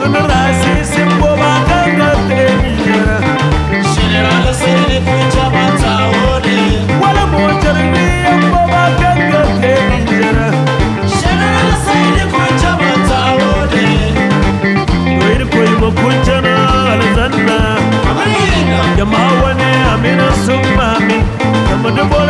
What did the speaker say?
Sun rasi simbo bakanga tenijera. General Saidi Kucha Matawode. Wala motar ni ambo bakanga tenijera. General Saidi Kucha Matawode. Koir koi mokunjana alzanna. Amina. Jamawane amina sumami. Kamadabo